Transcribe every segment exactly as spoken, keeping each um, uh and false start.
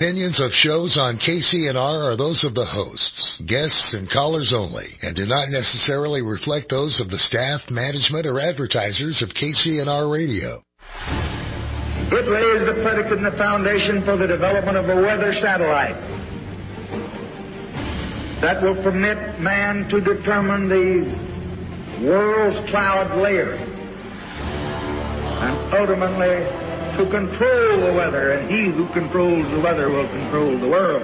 Opinions of shows on K C N R are those of the hosts, guests, and callers only, and do not necessarily reflect those of the staff, management, or advertisers of K C N R Radio. It lays the predicate and the foundation for the development of a weather satellite that will permit man to determine the world's cloud layer and ultimately to control the weather, and he who controls the weather will control the world.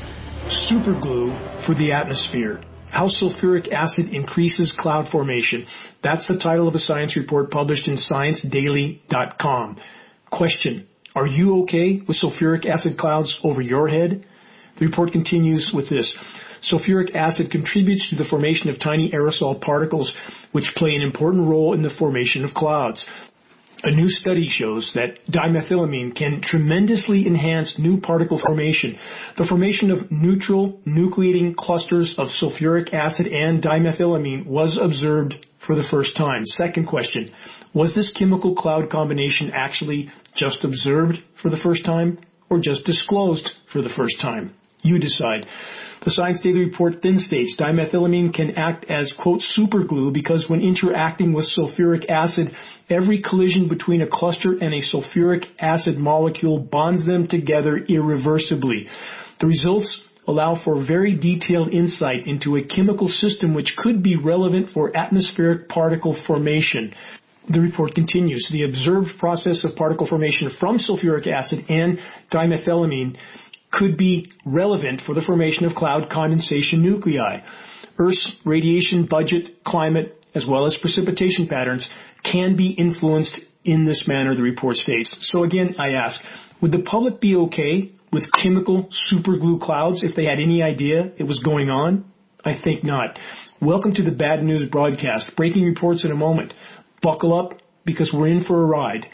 Superglue for the atmosphere. How sulfuric acid increases cloud formation. That's the title of a science report published in science daily dot com. Question: are you okay with sulfuric acid clouds over your head? The report continues with this. Sulfuric acid contributes to the formation of tiny aerosol particles, which play an important role in the formation of clouds. A new study shows that dimethylamine can tremendously enhance new particle formation. The formation of neutral nucleating clusters of sulfuric acid and dimethylamine was observed for the first time. Second question: was this chemical cloud combination actually just observed for the first time or just disclosed for the first time? You decide. The Science Daily Report then states dimethylamine can act as, quote, superglue because when interacting with sulfuric acid, every collision between a cluster and a sulfuric acid molecule bonds them together irreversibly. The results allow for very detailed insight into a chemical system which could be relevant for atmospheric particle formation. The report continues. The observed process of particle formation from sulfuric acid and dimethylamine could be relevant for the formation of cloud condensation nuclei. Earth's radiation budget, climate, as well as precipitation patterns can be influenced in this manner, the report states. So again, I ask, would the public be okay with chemical superglue clouds if they had any idea it was going on? I think not. Welcome to the Bad News broadcast. Breaking reports in a moment. Buckle up because we're in for a ride.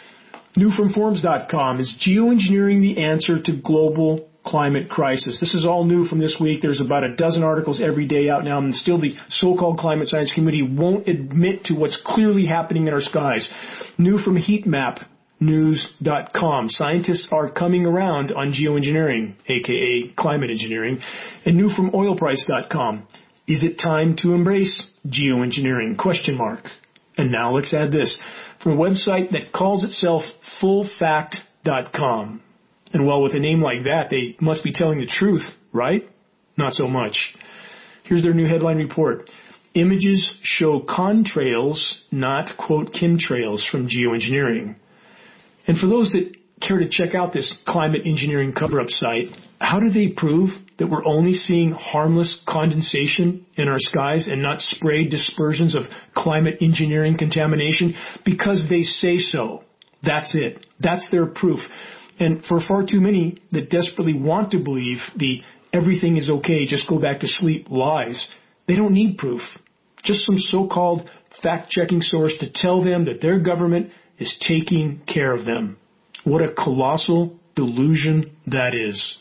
New from Forms dot com. Is geoengineering the answer to global climate crisis? This is all new from this week. There's about a dozen articles every day out now, and still the so-called climate science community won't admit to what's clearly happening in our skies. New from heat map news dot com. Scientists are coming around on geoengineering, aka climate engineering. And new from oil price dot com. Is it time to embrace geoengineering? Question mark. And now let's add this. From a website that calls itself full fact dot com. And well, with a name like that, they must be telling the truth, right? Not so much. Here's their new headline report. Images show contrails, not, quote, chemtrails from geoengineering. And for those that care to check out this climate engineering cover-up site, how do they prove that we're only seeing harmless condensation in our skies and not sprayed dispersions of climate engineering contamination? Because they say so. That's it. That's their proof. And for far too many that desperately want to believe the everything is okay, just go back to sleep lies, they don't need proof. Just some so-called fact-checking source to tell them that their government is taking care of them. What a colossal delusion that is.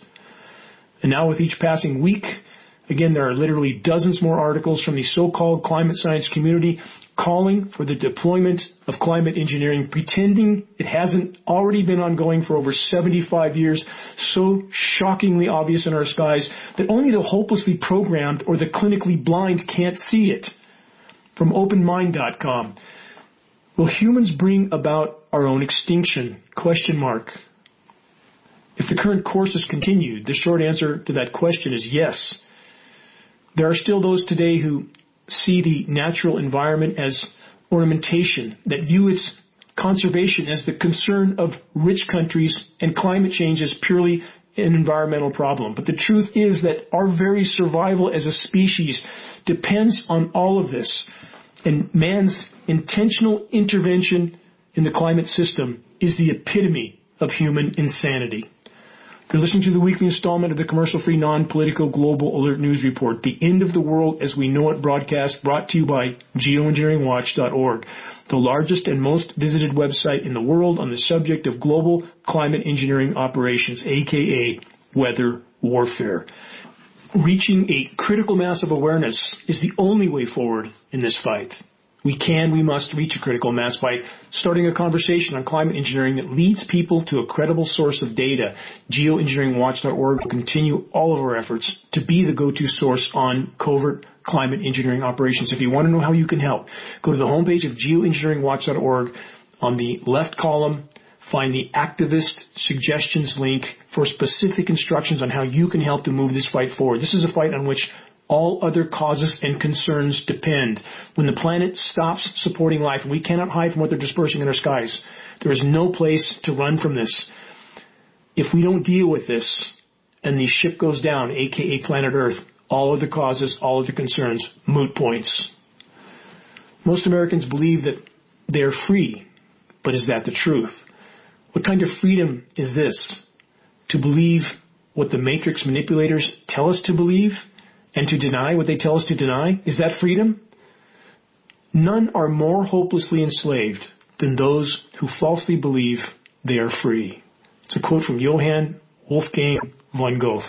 And now with each passing week, again, there are literally dozens more articles from the so-called climate science community calling for the deployment of climate engineering, pretending it hasn't already been ongoing for over seventy-five years, so shockingly obvious in our skies that only the hopelessly programmed or the clinically blind can't see it. From open mind dot com. Will humans bring about our own extinction? Question mark. If the current course is continued, the short answer to that question is yes. There are still those today who see the natural environment as ornamentation, that view its conservation as the concern of rich countries and climate change as purely an environmental problem. But the truth is that our very survival as a species depends on all of this. And man's intentional intervention in the climate system is the epitome of human insanity. You're listening to the weekly installment of the commercial-free, non-political Global Alert News Report, the end of the world as we know it broadcast, brought to you by geoengineering watch dot org, the largest and most visited website in the world on the subject of global climate engineering operations, aka weather warfare. Reaching a critical mass of awareness is the only way forward in this fight. We can, we must reach a critical mass by starting a conversation on climate engineering that leads people to a credible source of data. geoengineering watch dot org will continue all of our efforts to be the go-to source on covert climate engineering operations. If you want to know how you can help, go to the homepage of geoengineering watch dot org. On the left column, find the activist suggestions link for specific instructions on how you can help to move this fight forward. This is a fight on which all other causes and concerns depend. When the planet stops supporting life, and we cannot hide from what they're dispersing in our skies, there is no place to run from this. If we don't deal with this, and the ship goes down, aka planet Earth, all other causes, all other concerns, moot points. Most Americans believe that they're free, but is that the truth? What kind of freedom is this? To believe what the matrix manipulators tell us to believe? And to deny what they tell us to deny? Is that freedom? None are more hopelessly enslaved than those who falsely believe they are free. It's a quote from Johann Wolfgang von Goethe.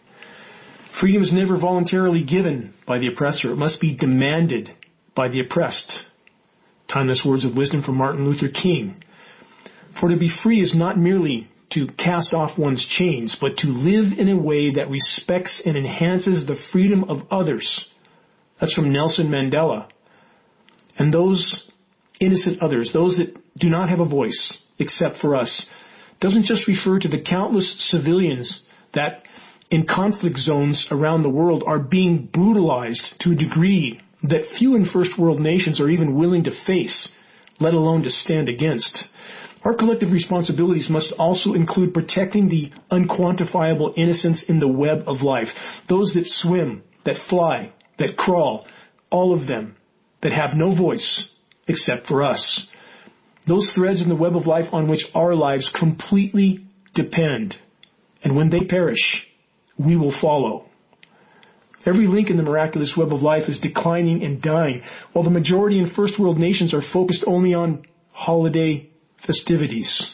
Freedom is never voluntarily given by the oppressor. It must be demanded by the oppressed. Timeless words of wisdom from Martin Luther King. For to be free is not merely to cast off one's chains, but to live in a way that respects and enhances the freedom of others. That's from Nelson Mandela. And those innocent others, those that do not have a voice except for us, doesn't just refer to the countless civilians that in conflict zones around the world are being brutalized to a degree that few in first world nations are even willing to face, let alone to stand against. Our collective responsibilities must also include protecting the unquantifiable innocents in the web of life. Those that swim, that fly, that crawl, all of them that have no voice except for us. Those threads in the web of life on which our lives completely depend. And when they perish, we will follow. Every link in the miraculous web of life is declining and dying, while the majority in first world nations are focused only on holiday festivities.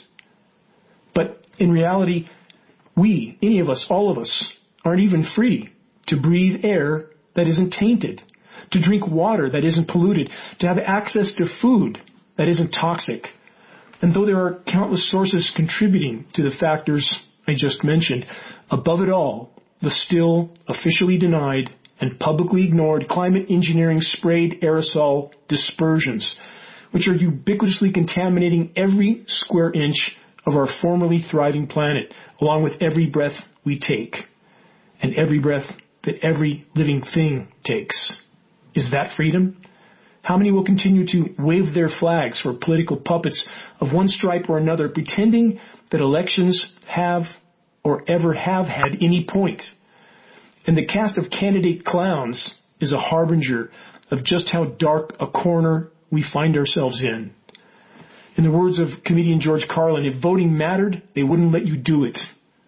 But in reality, we, any of us, all of us, aren't even free to breathe air that isn't tainted, to drink water that isn't polluted, to have access to food that isn't toxic. And though there are countless sources contributing to the factors I just mentioned, above it all, the still officially denied and publicly ignored climate engineering sprayed aerosol dispersions, which are ubiquitously contaminating every square inch of our formerly thriving planet, along with every breath we take, and every breath that every living thing takes. Is that freedom? How many will continue to wave their flags for political puppets of one stripe or another, pretending that elections have or ever have had any point? And the cast of candidate clowns is a harbinger of just how dark a corner we find ourselves in. In the words of comedian George Carlin, if voting mattered, they wouldn't let you do it.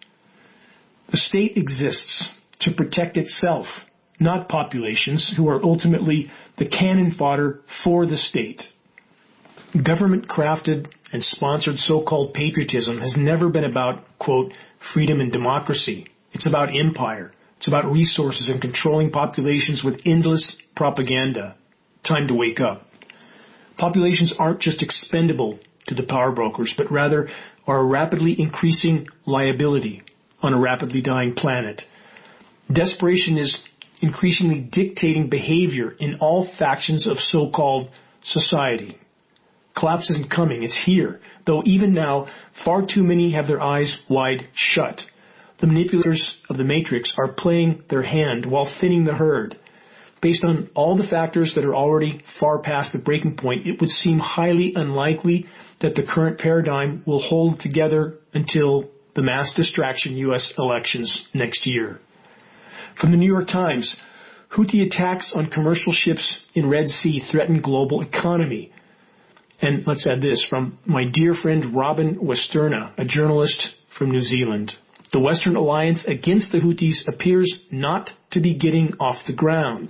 The state exists to protect itself, not populations who are ultimately the cannon fodder for the state. Government-crafted and sponsored so-called patriotism has never been about, quote, freedom and democracy. It's about empire. It's about resources and controlling populations with endless propaganda. Time to wake up. Populations aren't just expendable to the power brokers, but rather are a rapidly increasing liability on a rapidly dying planet. Desperation is increasingly dictating behavior in all factions of so-called society. Collapse isn't coming, it's here, though even now, far too many have their eyes wide shut. The manipulators of the matrix are playing their hand while thinning the herd. Based on all the factors that are already far past the breaking point, it would seem highly unlikely that the current paradigm will hold together until the mass distraction U S elections next year. From the New York Times, Houthi attacks on commercial ships in Red Sea threaten global economy. And let's add this from my dear friend Robin Westerna, a journalist from New Zealand. The Western alliance against the Houthis appears not to be getting off the ground.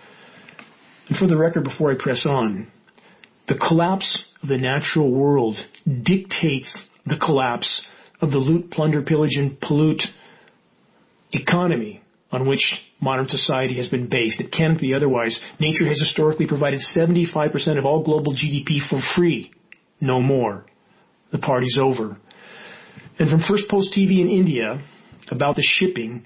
And for the record, before I press on, the collapse of the natural world dictates the collapse of the loot, plunder, pillage, and pollute economy on which modern society has been based. It can't be otherwise. Nature has historically provided seventy-five percent of all global G D P for free. No more. The party's over. And from First Post T V in India about the shipping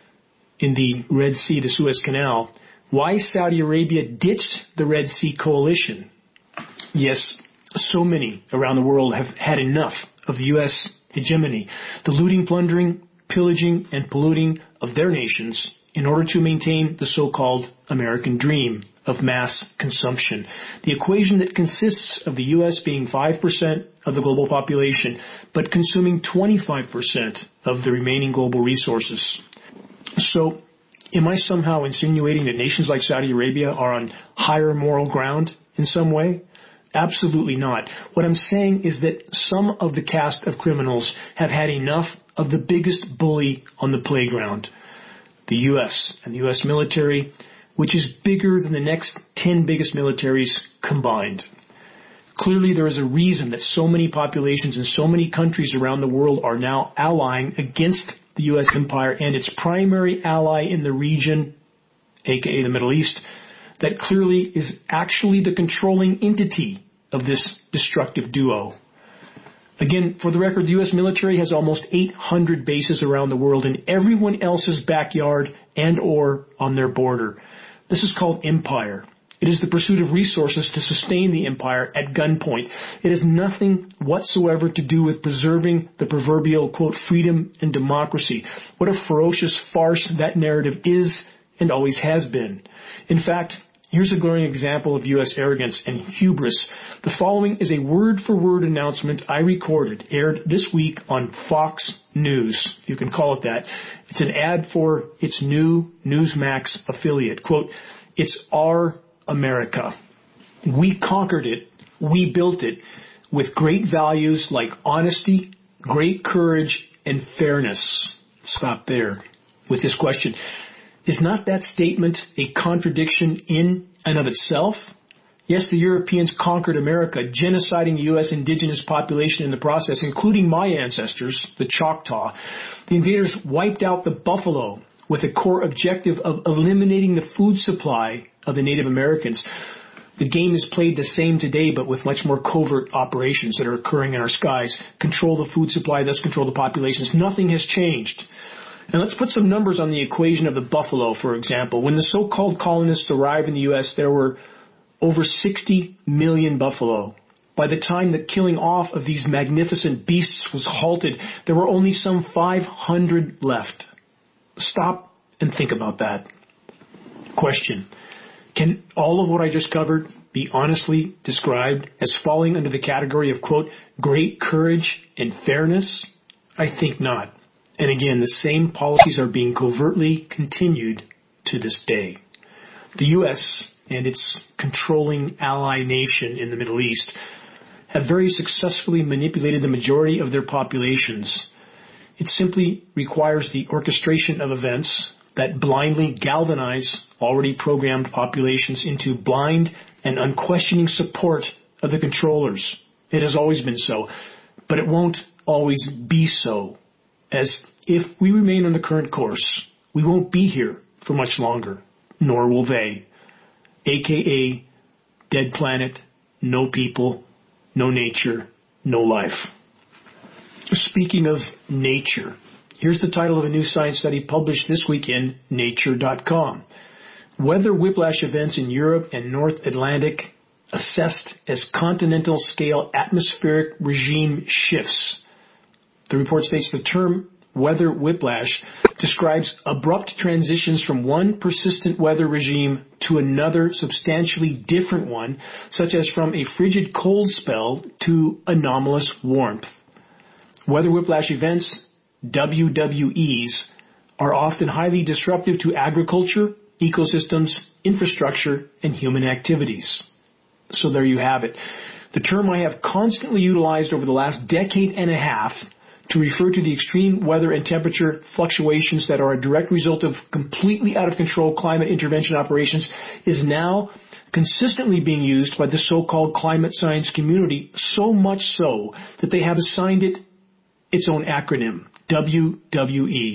in the Red Sea, the Suez Canal, why Saudi Arabia ditched the Red Sea coalition. Yes, so many around the world have had enough of the U S hegemony, the looting, plundering, pillaging, and polluting of their nations in order to maintain the so-called American dream of mass consumption. The equation that consists of the U S being five percent of the global population, but consuming twenty-five percent of the remaining global resources. So, am I somehow insinuating that nations like Saudi Arabia are on higher moral ground in some way? Absolutely not. What I'm saying is that some of the cast of criminals have had enough of the biggest bully on the playground, the U S and the U S military, which is bigger than the next ten biggest militaries combined. Clearly, there is a reason that so many populations in so many countries around the world are now allying against the U S empire and its primary ally in the region, aka the Middle East, that clearly is actually the controlling entity of this destructive duo. Again, for the record, the U S military has almost eight hundred bases around the world in everyone else's backyard and or on their border. This is called empire. It is the pursuit of resources to sustain the empire at gunpoint. It has nothing whatsoever to do with preserving the proverbial, quote, freedom and democracy. What a ferocious farce that narrative is and always has been. In fact, here's a glaring example of U S arrogance and hubris. The following is a word-for-word announcement I recorded, aired this week on Fox News. You can call it that. It's an ad for its new Newsmax affiliate. Quote, "It's our America. We conquered it. We built it with great values like honesty, great courage, and fairness." Stop there with this question. Is not that statement a contradiction in and of itself? Yes, the Europeans conquered America, genociding the U S indigenous population in the process, including my ancestors, the Choctaw. The invaders wiped out the buffalo with a core objective of eliminating the food supply of the Native Americans. The game is played the same today, but with much more covert operations that are occurring in our skies. Control the food supply, thus control the populations. Nothing has changed. And let's put some numbers on the equation of the buffalo, for example. When the so-called colonists arrived in the U S, there were over sixty million buffalo. By the time the killing off of these magnificent beasts was halted, there were only some five hundred left. Stop and think about that. Question: can all of what I just covered be honestly described as falling under the category of, quote, great courage and fairness? I think not. And again, the same policies are being covertly continued to this day. The U S and its controlling ally nation in the Middle East have very successfully manipulated the majority of their populations. It simply requires the orchestration of events that blindly galvanize already programmed populations into blind and unquestioning support of the controllers. It has always been so, but it won't always be so, as if we remain on the current course, we won't be here for much longer, nor will they, aka dead planet, no people, no nature, no life. Speaking of nature, here's the title of a new science study published this week in Nature dot com. Weather whiplash events in Europe and North Atlantic assessed as continental scale atmospheric regime shifts. The report states the term weather whiplash describes abrupt transitions from one persistent weather regime to another substantially different one, such as from a frigid cold spell to anomalous warmth. Weather whiplash events, W W Es, are often highly disruptive to agriculture, ecosystems, infrastructure, and human activities. So there you have it. The term I have constantly utilized over the last decade and a half to refer to the extreme weather and temperature fluctuations that are a direct result of completely out of control climate intervention operations is now consistently being used by the so-called climate science community, so much so that they have assigned it its own acronym, W W E.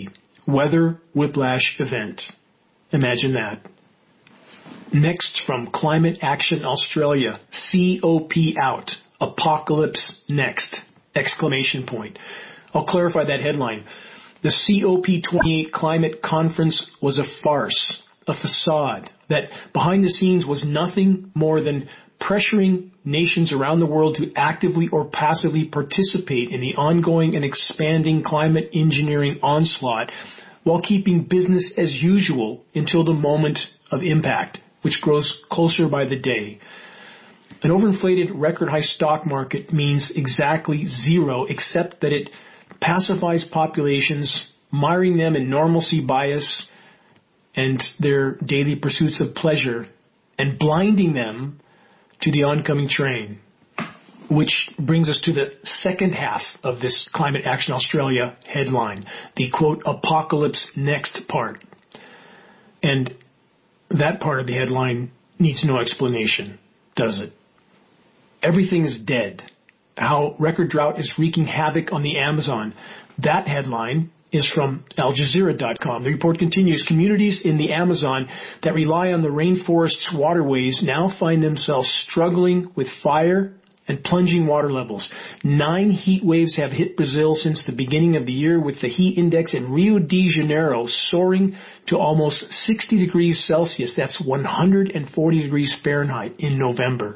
weather whiplash event. Imagine that. Next, from Climate Action Australia, C O P out, apocalypse next, exclamation point. I'll clarify that headline. The C O P twenty-eight climate conference was a farce, a facade that behind the scenes was nothing more than pressuring nations around the world to actively or passively participate in the ongoing and expanding climate engineering onslaught while keeping business as usual until the moment of impact, which grows closer by the day. An overinflated record high stock market means exactly zero, except that it pacifies populations, miring them in normalcy bias and their daily pursuits of pleasure, and blinding them to the oncoming train. Which brings us to the second half of this Climate Action Australia headline, the quote, apocalypse next part. And that part of the headline needs no explanation, does it? Everything is dead. How record drought is wreaking havoc on the Amazon. That headline is from Al Jazeera dot com. The report continues. Communities in the Amazon that rely on the rainforest's waterways now find themselves struggling with fire and plunging water levels. Nine heat waves have hit Brazil since the beginning of the year, with the heat index in Rio de Janeiro soaring to almost sixty degrees Celsius. That's one hundred forty degrees Fahrenheit in November.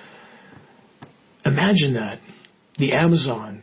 Imagine that. The Amazon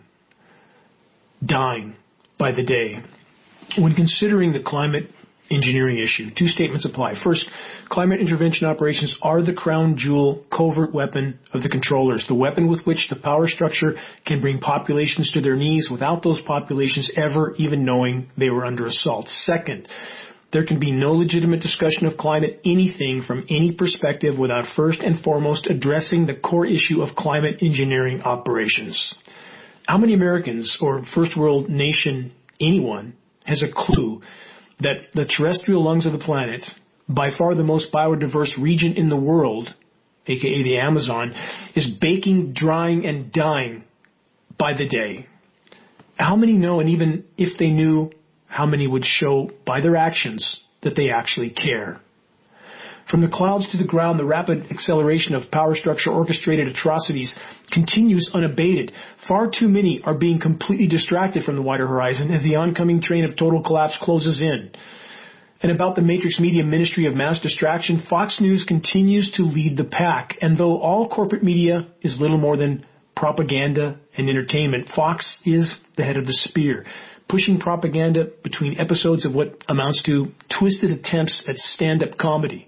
dying by the day. When considering the climate engineering issue, two statements apply. First, climate intervention operations are the crown jewel covert weapon of the controllers, the weapon with which the power structure can bring populations to their knees without those populations ever even knowing they were under assault. Second, there can be no legitimate discussion of climate anything from any perspective without first and foremost addressing the core issue of climate engineering operations. How many Americans or first world nation, anyone, has a clue that the terrestrial lungs of the planet, by far the most biodiverse region in the world, aka the Amazon, is baking, drying, and dying by the day? How many know, and even if they knew, how many would show by their actions that they actually care? From the clouds to the ground, the rapid acceleration of power structure orchestrated atrocities continues unabated. Far too many are being completely distracted from the wider horizon as the oncoming train of total collapse closes in. And about the Matrix Media Ministry of Mass Distraction, Fox News continues to lead the pack. And though all corporate media is little more than propaganda and entertainment, Fox is the head of the spear, pushing propaganda between episodes of what amounts to twisted attempts at stand-up comedy.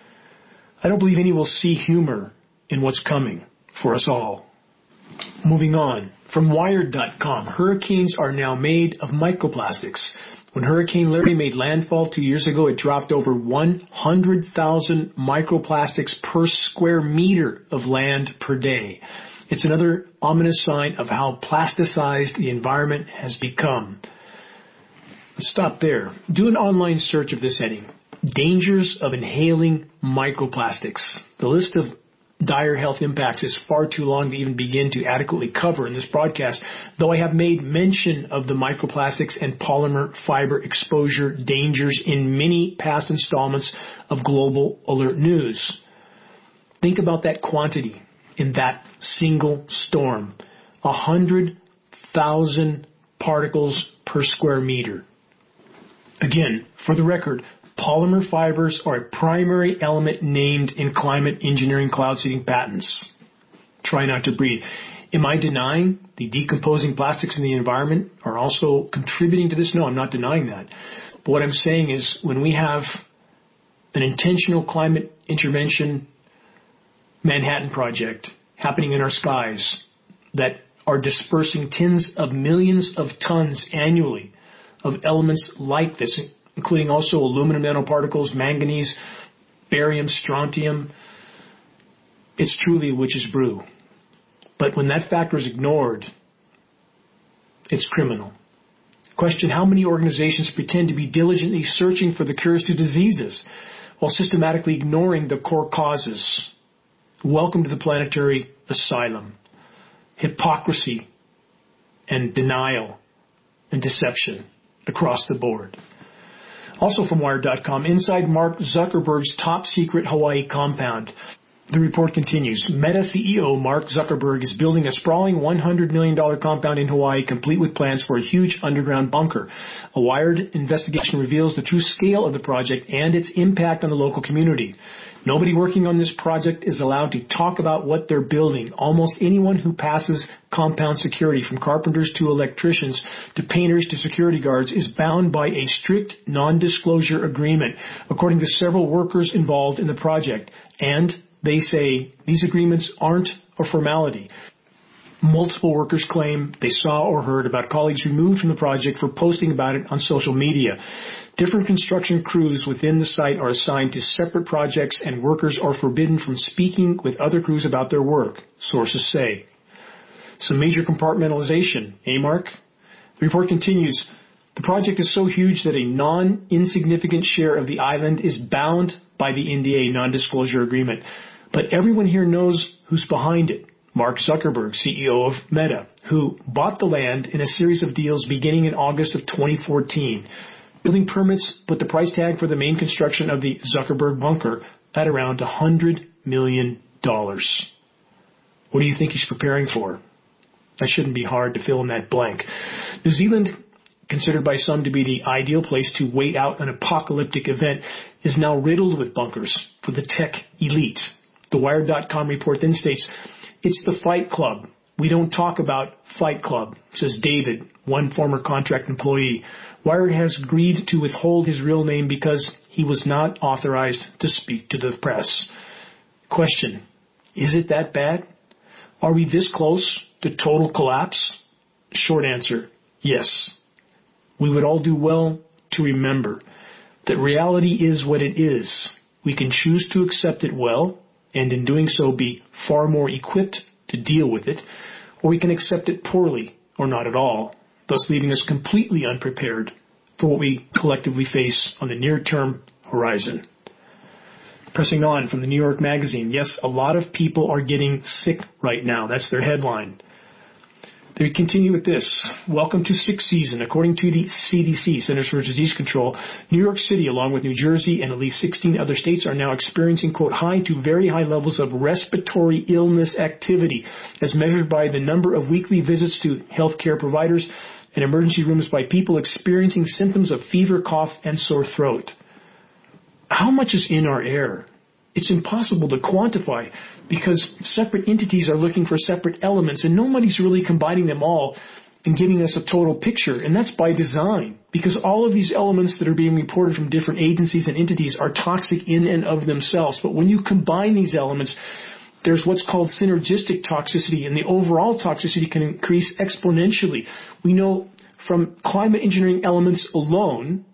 I don't believe any will see humor in what's coming for us all. Moving on, from Wired dot com, hurricanes are now made of microplastics. When Hurricane Larry made landfall two years ago, it dropped over one hundred thousand microplastics per square meter of land per day. It's another ominous sign of how plasticized the environment has become. Let's stop there. Do an online search of this heading. Dangers of inhaling microplastics. The list of dire health impacts is far too long to even begin to adequately cover in this broadcast, though I have made mention of the microplastics and polymer fiber exposure dangers in many past installments of Global Alert News. Think about that quantity in that single storm. one hundred thousand particles per square meter. Again, for the record, polymer fibers are a primary element named in climate engineering cloud seeding patents. Try not to breathe. Am I denying the decomposing plastics in the environment are also contributing to this? No, I'm not denying that. But what I'm saying is when we have an intentional climate intervention Manhattan Project happening in our skies that are dispersing tens of millions of tons annually of elements like this, including also aluminum nanoparticles, manganese, barium, strontium. It's truly a witch's brew. But when that factor is ignored, it's criminal. Question, how many organizations pretend to be diligently searching for the cures to diseases while systematically ignoring the core causes? Welcome to the planetary asylum. Hypocrisy and denial and deception across the board. Also from Wired dot com, inside Mark Zuckerberg's top-secret Hawaii compound. The report continues. Meta C E O Mark Zuckerberg is building a sprawling one hundred million dollars compound in Hawaii, complete with plans for a huge underground bunker. A Wired investigation reveals the true scale of the project and its impact on the local community. Nobody working on this project is allowed to talk about what they're building. Almost anyone who passes compound security, from carpenters to electricians to painters to security guards, is bound by a strict non-disclosure agreement, according to several workers involved in the project. And they say these agreements aren't a formality. Multiple workers claim they saw or heard about colleagues removed from the project for posting about it on social media. Different construction crews within the site are assigned to separate projects, and workers are forbidden from speaking with other crews about their work, sources say. Some major compartmentalization, eh, Mark? The report continues. The project is so huge that a non-insignificant share of the island is bound by the N D A non-disclosure agreement. But everyone here knows who's behind it. Mark Zuckerberg, C E O of Meta, who bought the land in a series of deals beginning in August of twenty fourteen. Building permits put the price tag for the main construction of the Zuckerberg bunker at around one hundred million dollars. What do you think he's preparing for? That shouldn't be hard to fill in that blank. New Zealand, considered by some to be the ideal place to wait out an apocalyptic event, is now riddled with bunkers for the tech elite. The Wired dot com report then states, it's the Fight Club. We don't talk about Fight Club, says David, one former contract employee. Wired has agreed to withhold his real name because he was not authorized to speak to the press. Question, is it that bad? Are we this close to total collapse? Short answer, yes. We would all do well to remember that reality is what it is. We can choose to accept it well, and in doing so be far more equipped to deal with it, or we can accept it poorly or not at all, thus leaving us completely unprepared for what we collectively face on the near-term horizon. Pressing on from the New York Magazine, yes, a lot of people are getting sick right now. That's their headline. They continue with this. Welcome to sick season. According to the C D C, Centers for Disease Control, New York City, along with New Jersey and at least sixteen other states, are now experiencing, quote, high to very high levels of respiratory illness activity, as measured by the number of weekly visits to healthcare providers and emergency rooms by people experiencing symptoms of fever, cough, and sore throat. How much is in our air? It's impossible to quantify because separate entities are looking for separate elements, and nobody's really combining them all and giving us a total picture. And that's by design, because all of these elements that are being reported from different agencies and entities are toxic in and of themselves. But when you combine these elements, there's what's called synergistic toxicity, and the overall toxicity can increase exponentially. We know from climate engineering elements alone,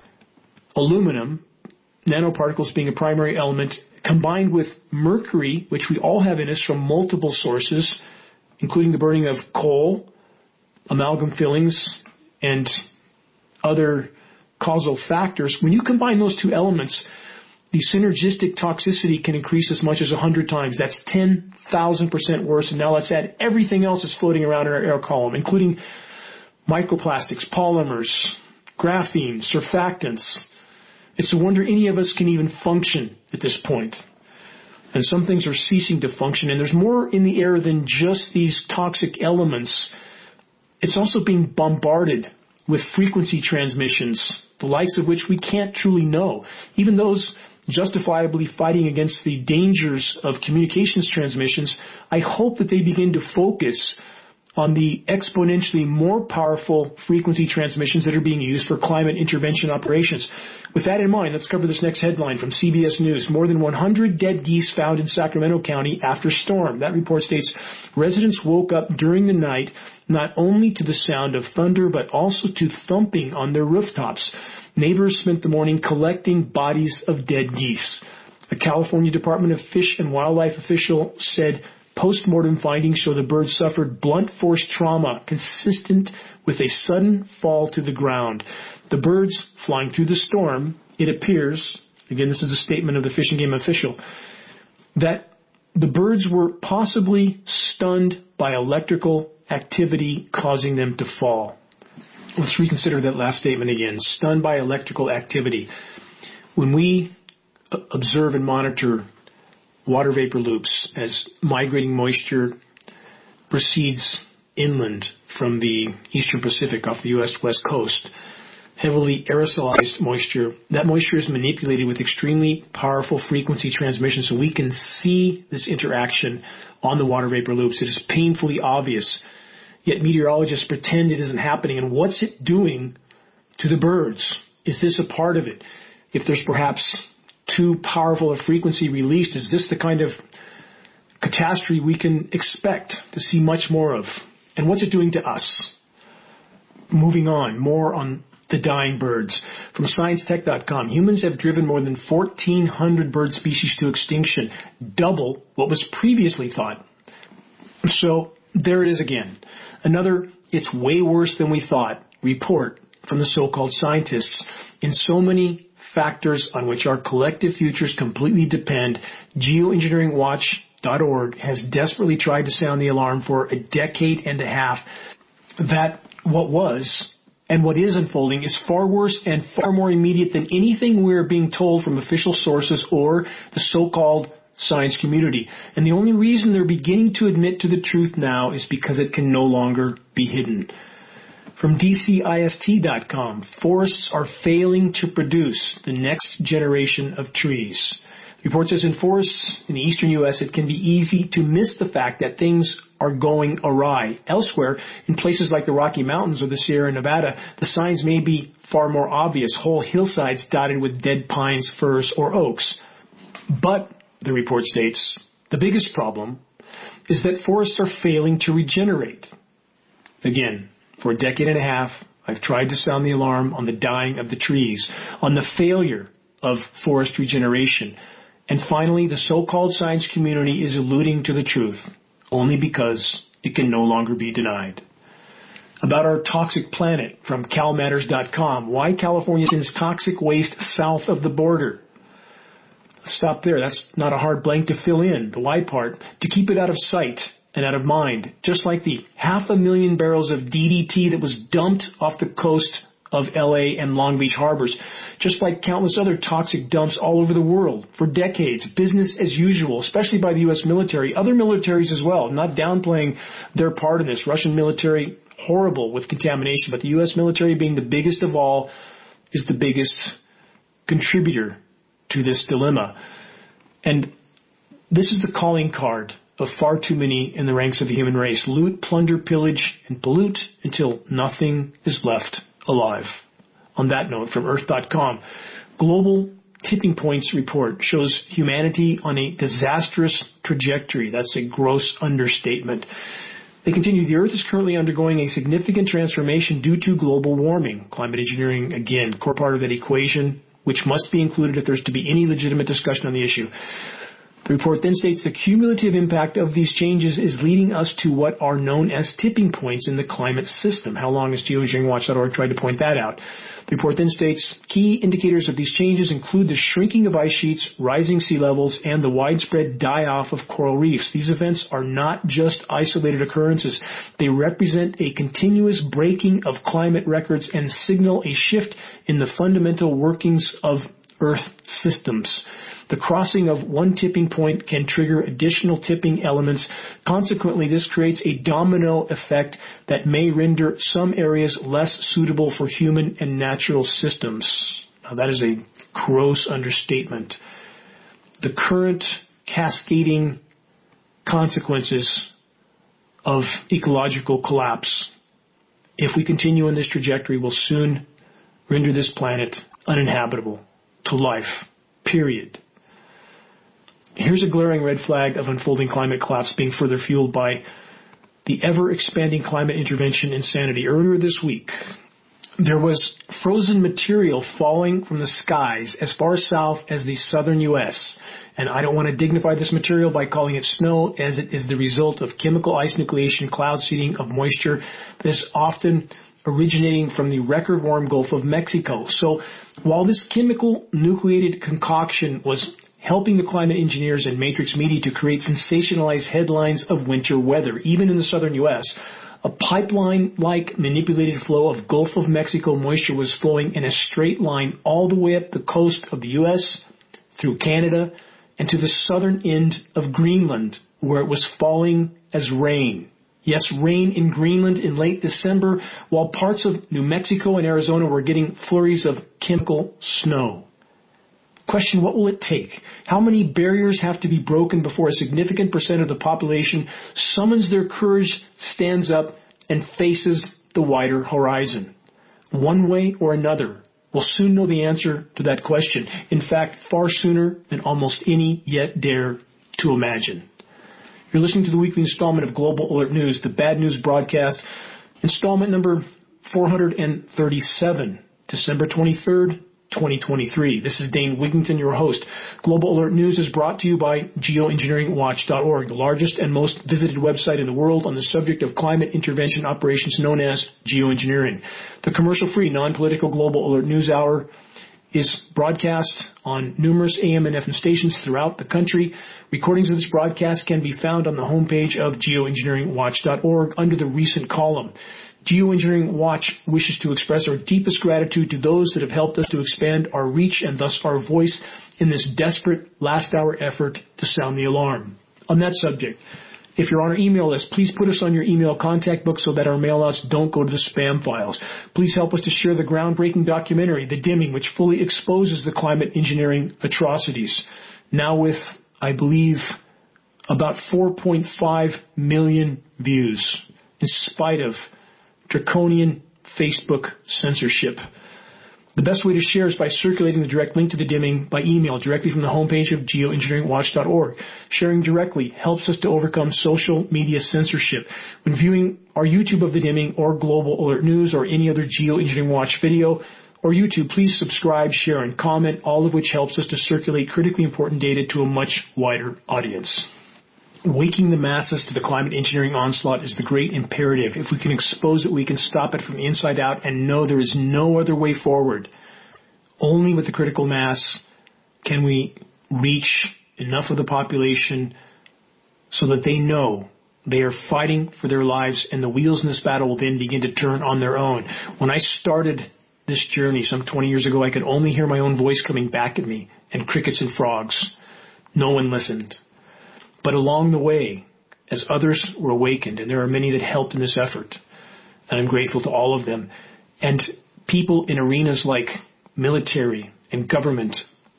aluminum, nanoparticles being a primary element, combined with mercury, which we all have in us from multiple sources, including the burning of coal, amalgam fillings, and other causal factors. When you combine those two elements, the synergistic toxicity can increase as much as one hundred times. That's ten thousand percent worse. And now let's add everything else that's floating around in our air column, including microplastics, polymers, graphene, surfactants. It's a wonder any of us can even function at this point. And some things are ceasing to function. And there's more in the air than just these toxic elements. It's also being bombarded with frequency transmissions, the likes of which we can't truly know. Even those justifiably fighting against the dangers of communications transmissions, I hope that they begin to focus on the exponentially more powerful frequency transmissions that are being used for climate intervention operations. With that in mind, let's cover this next headline from C B S News. More than one hundred dead geese found in Sacramento County after storm. That report states residents woke up during the night not only to the sound of thunder, but also to thumping on their rooftops. Neighbors spent the morning collecting bodies of dead geese. A California Department of Fish and Wildlife official said post-mortem findings show the birds suffered blunt force trauma consistent with a sudden fall to the ground. The birds flying through the storm, it appears, again, this is a statement of the Fish and Game official, that the birds were possibly stunned by electrical activity causing them to fall. let's reconsider that last statement again. Stunned by electrical activity. When we observe and monitor water vapor loops as migrating moisture proceeds inland from the eastern Pacific off the U S west coast, heavily aerosolized moisture, that moisture is manipulated with extremely powerful frequency transmission, so we can see this interaction on the water vapor loops. It is painfully obvious, yet meteorologists pretend it isn't happening. And what's it doing to the birds? Is this a part of it? If there's perhaps too powerful a frequency released, is this the kind of catastrophe we can expect to see much more of? And what's it doing to us? Moving on, more on the dying birds. From science tech dot com, humans have driven more than fourteen hundred bird species to extinction, double what was previously thought. So there it is again. Another, it's way worse than we thought, report from the so-called scientists. In so many factors on which our collective futures completely depend, geoengineering watch dot org has desperately tried to sound the alarm for a decade and a half that what was and what is unfolding is far worse and far more immediate than anything we're being told from official sources or the so-called science community. And the only reason they're beginning to admit to the truth now is because it can no longer be hidden. From D C I S T dot com, forests are failing to produce the next generation of trees. The report says in forests in the eastern U S, it can be easy to miss the fact that things are going awry. Elsewhere, in places like the Rocky Mountains or the Sierra Nevada, the signs may be far more obvious, whole hillsides dotted with dead pines, firs, or oaks. But, the report states, the biggest problem is that forests are failing to regenerate. Again, for a decade and a half, I've tried to sound the alarm on the dying of the trees, on the failure of forest regeneration. And finally, the so-called science community is alluding to the truth, only because it can no longer be denied. About our toxic planet from Cal Matters dot com, why California sends toxic waste south of the border. Stop there. That's not a hard blank to fill in, the why part, to keep it out of sight and out of mind, just like the half a million barrels of D D T that was dumped off the coast of L A and Long Beach harbors, just like countless other toxic dumps all over the world for decades, business as usual, especially by the U S military, other militaries as well, not downplaying their part in this. Russian military, horrible with contamination, but the U S military, being the biggest of all, is the biggest contributor to this dilemma. And this is the calling card of far too many in the ranks of the human race. Loot, plunder, pillage, and pollute until nothing is left alive. On that note, from earth dot com, Global Tipping Points report shows humanity on a disastrous trajectory. That's a gross understatement. They continue, the Earth is currently undergoing a significant transformation due to global warming. Climate engineering, again, core part of that equation, which must be included if there's to be any legitimate discussion on the issue. The report then states the cumulative impact of these changes is leading us to what are known as tipping points in the climate system. How long has geoengineering watch dot org tried to point that out? The report then states key indicators of these changes include the shrinking of ice sheets, rising sea levels, and the widespread die-off of coral reefs. These events are not just isolated occurrences. They represent a continuous breaking of climate records and signal a shift in the fundamental workings of Earth systems. The crossing of one tipping point can trigger additional tipping elements. Consequently, this creates a domino effect that may render some areas less suitable for human and natural systems. Now, that is a gross understatement. The current cascading consequences of ecological collapse, if we continue in this trajectory, will soon render this planet uninhabitable to life, period. Here's a glaring red flag of unfolding climate collapse being further fueled by the ever-expanding climate intervention insanity. Earlier this week, there was frozen material falling from the skies as far south as the southern U S. And I don't want to dignify this material by calling it snow, as it is the result of chemical ice nucleation, cloud seeding of moisture that is often originating from the record-warm Gulf of Mexico. So while this chemical nucleated concoction was helping the climate engineers and matrix media to create sensationalized headlines of winter weather, even in the southern U S, A pipeline-like manipulated flow of Gulf of Mexico moisture was flowing in a straight line all the way up the coast of the U S, through Canada, and to the southern end of Greenland, where it was falling as rain. Yes, rain in Greenland in late December, while parts of New Mexico and Arizona were getting flurries of chemical snow. Question, what will it take? How many barriers have to be broken before a significant percent of the population summons their courage, stands up, and faces the wider horizon? One way or another, we'll soon know the answer to that question. In fact, far sooner than almost any yet dare to imagine. You're listening to the weekly installment of Global Alert News, the Bad News Broadcast, installment number four hundred thirty-seven, December twenty-third, twenty twenty-three. This is Dane Wigington, your host. Global Alert News is brought to you by geoengineering watch dot org, the largest and most visited website in the world on the subject of climate intervention operations known as geoengineering. The commercial-free, non-political Global Alert News Hour is broadcast on numerous A M and F M stations throughout the country. Recordings of this broadcast can be found on the homepage of geoengineering watch dot org under the recent column. Geoengineering Watch wishes to express our deepest gratitude to those that have helped us to expand our reach and thus our voice in this desperate last-hour effort to sound the alarm. On that subject, if you're on our email list, please put us on your email contact book so that our mailouts don't go to the spam files. Please help us to share the groundbreaking documentary, The Dimming, which fully exposes the climate engineering atrocities. Now with, I believe, about four point five million views, in spite of draconian Facebook censorship. The best way to share is by circulating the direct link to The Dimming by email directly from the homepage of geoengineering watch dot org. Sharing directly helps us to overcome social media censorship. When viewing our YouTube of The Dimming or Global Alert News or any other Geoengineering Watch video or YouTube, please subscribe, share, and comment, all of which helps us to circulate critically important data to a much wider audience. Waking the masses to the climate engineering onslaught is the great imperative. If we can expose it, we can stop it from the inside out and know there is no other way forward. Only with the critical mass can we reach enough of the population so that they know they are fighting for their lives, and the wheels in this battle will then begin to turn on their own. When I started this journey some twenty years ago, I could only hear my own voice coming back at me and crickets and frogs. No one listened. But along the way, as others were awakened, and there are many that helped in this effort, and I'm grateful to all of them, and people in arenas like military and government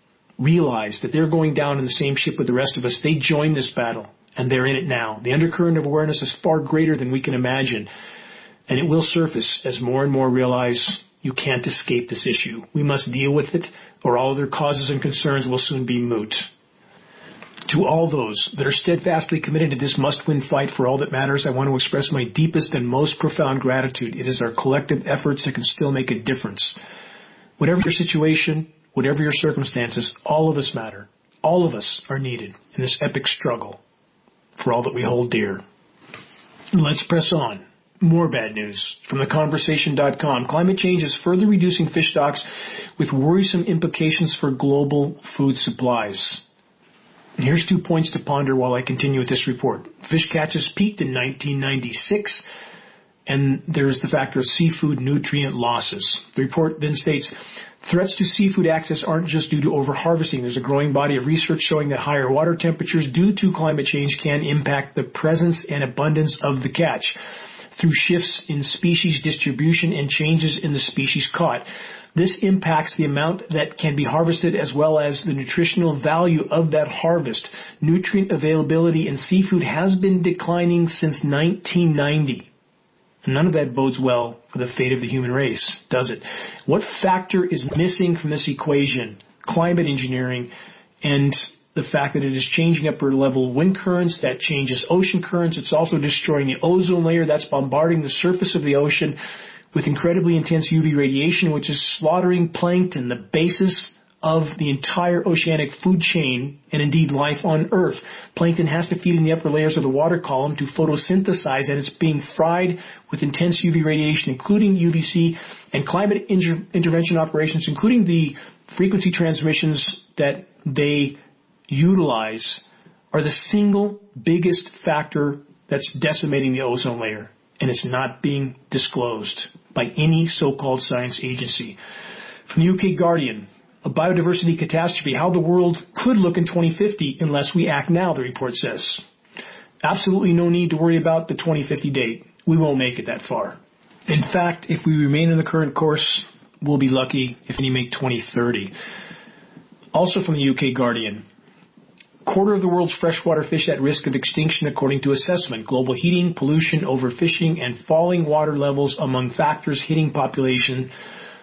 realize that they're going down in the same ship with the rest of us. They join this battle, and they're in it now. The undercurrent of awareness is far greater than we can imagine, and it will surface as more and more realize you can't escape this issue. We must deal with it, or all other causes and concerns will soon be moot. To all those that are steadfastly committed to this must-win fight for all that matters, I want to express my deepest and most profound gratitude. It is our collective efforts that can still make a difference. Whatever your situation, whatever your circumstances, all of us matter. All of us are needed in this epic struggle for all that we hold dear. Let's press on. More bad news from the conversation dot com. Climate change is further reducing fish stocks with worrisome implications for global food supplies. And here's two points to ponder while I continue with this report. Fish catches peaked in nineteen ninety-six, and there's the factor of seafood nutrient losses. The report then states, threats to seafood access aren't just due to overharvesting. There's a growing body of research showing that higher water temperatures due to climate change can impact the presence and abundance of the catch through shifts in species distribution and changes in the species caught. This impacts the amount that can be harvested as well as the nutritional value of that harvest. Nutrient availability in seafood has been declining since nineteen ninety. And none of that bodes well for the fate of the human race, does it? What factor is missing from this equation? Climate engineering and the fact that it is changing upper level wind currents, that changes ocean currents. It's also destroying the ozone layer that's bombarding the surface of the ocean with incredibly intense U V radiation, which is slaughtering plankton, the basis of the entire oceanic food chain and indeed life on Earth. Plankton has to feed in the upper layers of the water column to photosynthesize, and it's being fried with intense U V radiation, including U V C and climate inter- intervention operations, including the frequency transmissions that they utilize, are the single biggest factor that's decimating the ozone layer. and it's not being disclosed by any so-called science agency. From the U K Guardian, a biodiversity catastrophe, how the world could look in twenty fifty unless we act now, the report says. Absolutely no need to worry about the twenty fifty date. We won't make it that far. In fact, if we remain in the current course, we'll be lucky if we make twenty thirty. Also from the U K Guardian, quarter of the world's freshwater fish at risk of extinction according to assessment. Global heating, pollution, overfishing, and falling water levels among factors hitting population,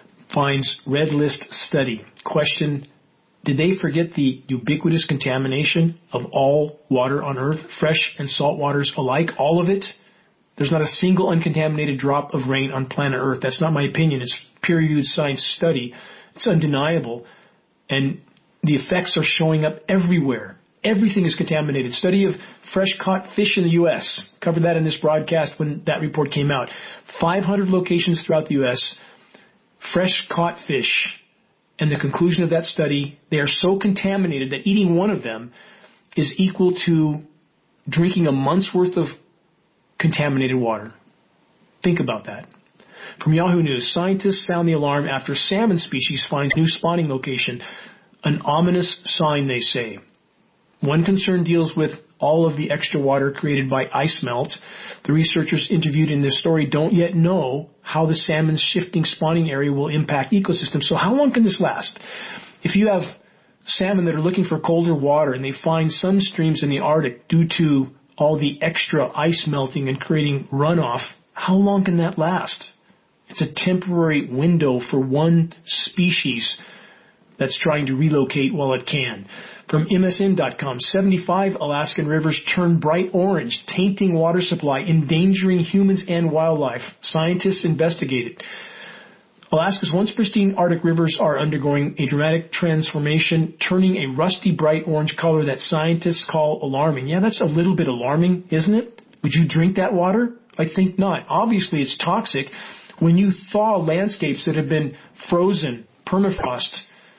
finds Red List study. Question, did they forget the ubiquitous contamination of all water on Earth, fresh and salt waters alike, all of it? There's not a single uncontaminated drop of rain on planet Earth. That's not my opinion. It's peer-reviewed science study. It's undeniable. And the effects are showing up everywhere. Everything is contaminated. Study of fresh-caught fish in the U S. Covered that in this broadcast when that report came out. five hundred locations throughout the U S, fresh-caught fish. And the conclusion of that study, they are so contaminated that eating one of them is equal to drinking a month's worth of contaminated water. Think about that. From Yahoo News, scientists sound the alarm after salmon species finds new spawning location. An ominous sign, they say. One concern deals with all of the extra water created by ice melt. The researchers interviewed in this story don't yet know how the salmon's shifting spawning area will impact ecosystems. So how long can this last? If you have salmon that are looking for colder water and they find some streams in the Arctic due to all the extra ice melting and creating runoff, how long can that last? It's a temporary window for one species that's trying to relocate while it can. From M S N dot com, seventy-five Alaskan rivers turn bright orange, tainting water supply, endangering humans and wildlife. Scientists investigate it. Alaska's once pristine Arctic rivers are undergoing a dramatic transformation, turning a rusty bright orange color that scientists call alarming. Yeah, that's a little bit alarming, isn't it? Would you drink that water? I think not. Obviously, it's toxic. When you thaw landscapes that have been frozen, permafrost,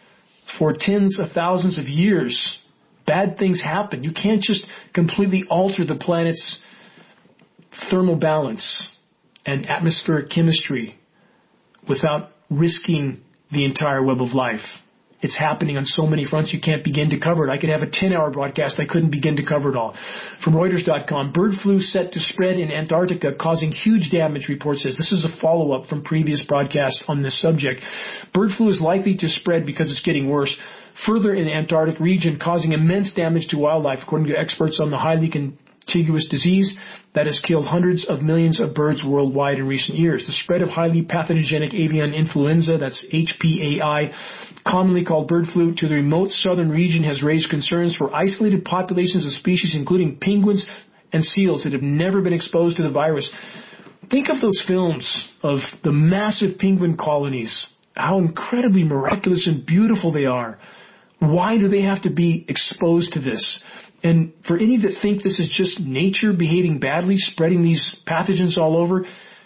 for tens of thousands of years, bad things happen. You can't just completely alter the planet's thermal balance and atmospheric chemistry without risking the entire web of life. It's happening on so many fronts you can't begin to cover it. I could have a ten-hour broadcast. I couldn't begin to cover it all. From Reuters dot com, bird flu set to spread in Antarctica, causing huge damage, report says. This is a follow-up from previous broadcasts on this subject. Bird flu is likely to spread because it's getting worse further in the Antarctic region, causing immense damage to wildlife, according to experts on the highly contiguous disease that has killed hundreds of millions of birds worldwide in recent years. The spread of highly pathogenic avian influenza, that's H P A I, commonly called bird flu, to the remote southern region has raised concerns for isolated populations of species, including penguins and seals, that have never been exposed to the virus. Think of those films of the massive penguin colonies, how incredibly miraculous and beautiful they are. Why do they have to be exposed to this? And for any that think this is just nature behaving badly, spreading these pathogens all over,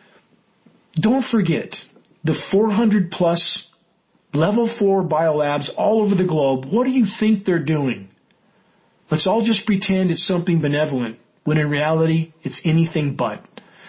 don't forget the four hundred plus level four biolabs all over the globe. What do you think they're doing? Let's all just pretend it's something benevolent, when in reality, it's anything but.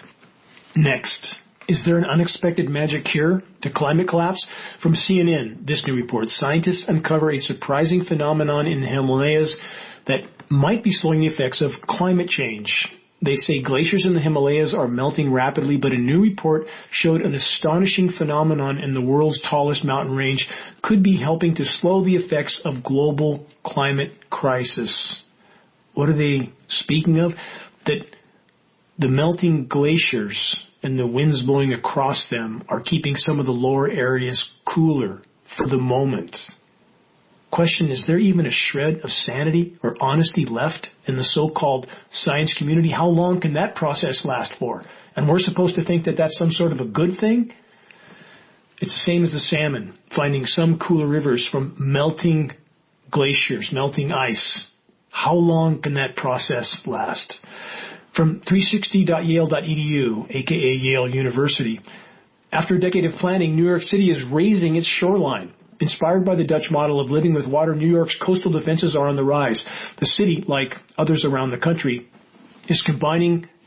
Next, is there an unexpected magic cure to climate collapse? From C N N, this new report, scientists uncover a surprising phenomenon in the Himalayas that might be slowing the effects of climate change. They say glaciers in the Himalayas are melting rapidly, but a new report showed an astonishing phenomenon in the world's tallest mountain range could be helping to slow the effects of global climate crisis. What are they speaking of? That the melting glaciers and the winds blowing across them are keeping some of the lower areas cooler for the moment. Question, is there even a shred of sanity or honesty left in the so-called science community? How long can that process last for? And we're supposed to think that that's some sort of a good thing? It's the same as the salmon, finding some cooler rivers from melting glaciers, melting ice. How long can that process last? From three sixty dot yale dot e d u, aka Yale University, after a decade of planning, New York City is raising its shoreline. Inspired by the Dutch model of living with water, New York's coastal defenses are on the rise. The city, like others around the country, is combining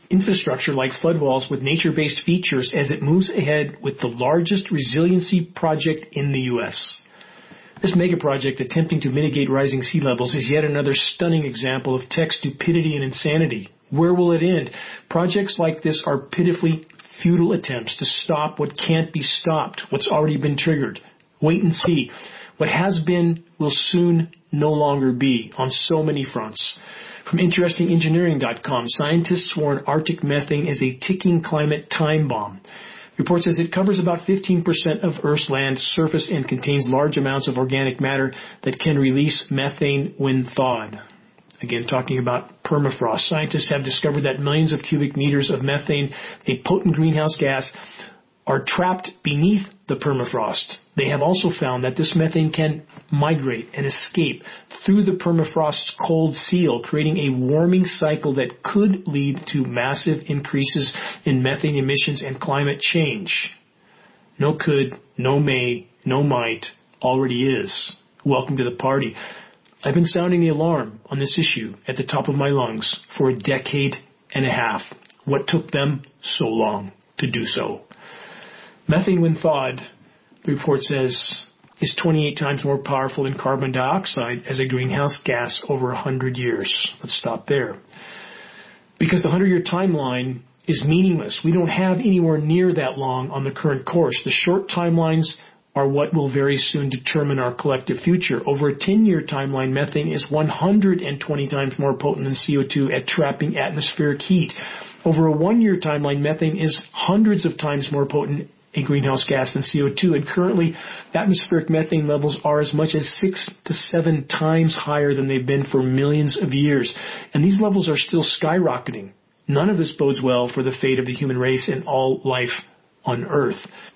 infrastructure like flood walls with nature-based features as it moves ahead with the largest resiliency project in the U S. This mega project attempting to mitigate rising sea levels is yet another stunning example of tech stupidity and insanity. Where will it end? Projects like this are pitifully futile attempts to stop what can't be stopped, what's already been triggered. Wait and see. What has been will soon no longer be on so many fronts. From interesting engineering dot com, scientists warn Arctic methane is a ticking climate time bomb. The report says it covers about fifteen percent of Earth's land surface and contains large amounts of organic matter that can release methane when thawed. Again, talking about permafrost, scientists have discovered that millions of cubic meters of methane, a potent greenhouse gas, are trapped beneath the permafrost. They have also found that this methane can migrate and escape through the permafrost's cold seal, creating a warming cycle that could lead to massive increases in methane emissions and climate change. No could, no may, no might, already is. Welcome to the party. I've been sounding the alarm on this issue at the top of my lungs for a decade and a half. What took them so long to do so? Methane, when thawed, the report says, is twenty-eight times more powerful than carbon dioxide as a greenhouse gas over one hundred years. Let's stop there. Because the one hundred-year timeline is meaningless. We don't have anywhere near that long on the current course. The short timelines are what will very soon determine our collective future. Over a ten-year timeline, methane is one hundred twenty times more potent than C O two at trapping atmospheric heat. Over a one-year timeline, methane is hundreds of times more potent a greenhouse gas than C O two, and currently atmospheric methane levels are as much as six to seven times higher than they've been for millions of years. And these levels are still skyrocketing. None of this bodes well for the fate of the human race and all life on Earth.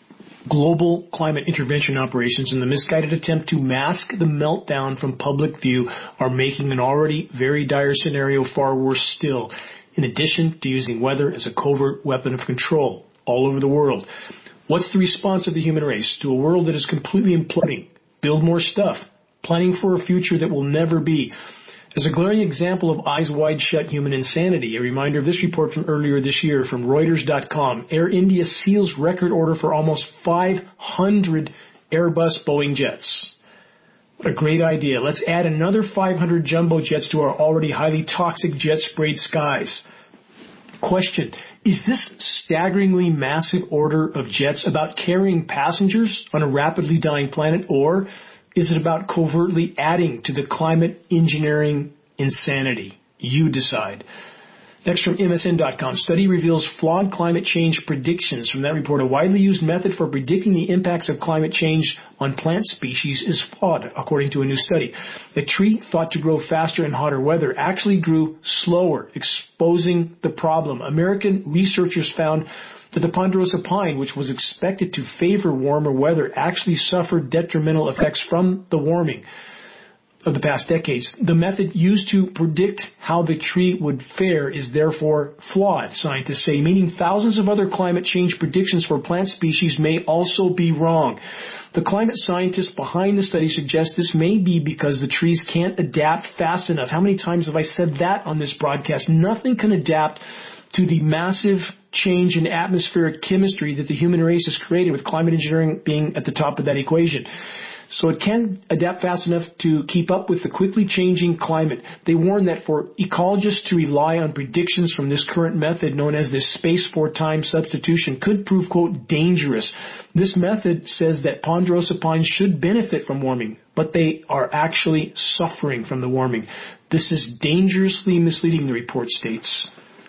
Global climate intervention operations and the misguided attempt to mask the meltdown from public view are making an already very dire scenario far worse still, in addition to using weather as a covert weapon of control all over the world. What's the response of the human race to a world that is completely imploding? Build more stuff, planning for a future that will never be. As a glaring example of eyes wide shut human insanity, a reminder of this report from earlier this year from Reuters dot com. Air India seals record order for almost five hundred Airbus Boeing jets. What a great idea. Let's add another five hundred jumbo jets to our already highly toxic jet-sprayed skies. Question, is this staggeringly massive order of jets about carrying passengers on a rapidly dying planet, or is it about covertly adding to the climate engineering insanity? You decide. Next from M S N dot com, study reveals flawed climate change predictions. From that report, a widely used method for predicting the impacts of climate change on plant species is flawed, according to a new study. A tree thought to grow faster in hotter weather actually grew slower, exposing the problem. American researchers found that the ponderosa pine, which was expected to favor warmer weather, actually suffered detrimental effects from the warming of the past decades. The method used to predict how the tree would fare is therefore flawed, scientists say, meaning thousands of other climate change predictions for plant species may also be wrong. The climate scientists behind the study suggest this may be because the trees can't adapt fast enough. How many times have I said that on this broadcast? Nothing can adapt to the massive change in atmospheric chemistry that the human race has created, with climate engineering being at the top of that equation. So it can adapt fast enough to keep up with the quickly changing climate. They warn that for ecologists to rely on predictions from this current method, known as this space for time substitution, could prove, quote, dangerous. This method says that ponderosa pines should benefit from warming, but they are actually suffering from the warming. This is dangerously misleading, the report states.